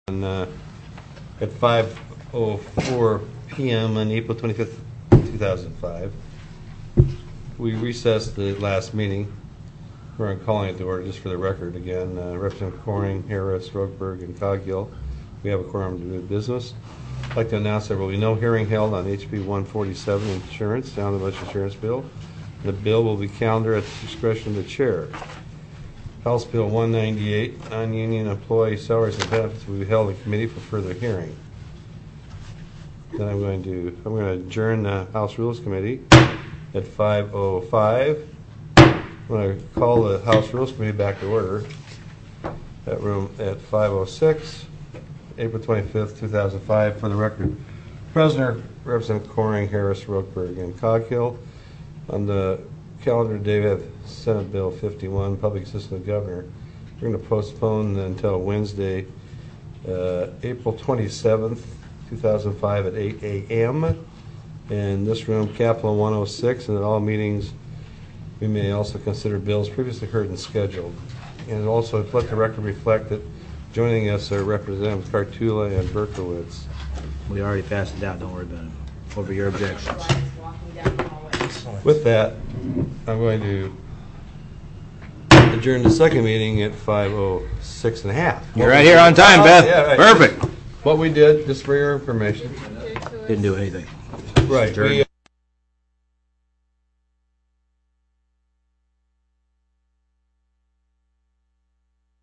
at 5:04 p.m. on April 25th, 2005. We recessed the last meeting. We're calling it to order just for the record again. Representative Coring, Harris, Rokeberg, and Coghill. We have a quorum to do business. I'd like to announce there will be no hearing held on HB 147 insurance, down the budget insurance bill. The bill will be calendared at the discretion of the chair. House Bill 198, non-union employee salaries and benefits, will be held in committee for further hearing. Then I'm going to adjourn the House Rules Committee at 5:05. I'm going to call the House Rules Committee back to order. That room at 5:06, April 25th, 2005. For the record, President, Representative Coring, Harris, Rokeberg, and Coghill. On the calendar today, we have Senate Bill 51, Public Assistance to the Governor. We're going to postpone until Wednesday, April 27th, 2005 at 8 a.m. in this room, Capitol 106, and at all meetings we may also consider bills previously heard and scheduled. And also let the record reflect that joining us are Representatives Kartula and Berkowitz. We already passed it out, don't worry about it. Over your objections. With that, I'm going to adjourn the second meeting at 5:06 and a half. You're right here on time, Beth. Yeah, right. Perfect. What we did, just for your information. Didn't do anything. Right. We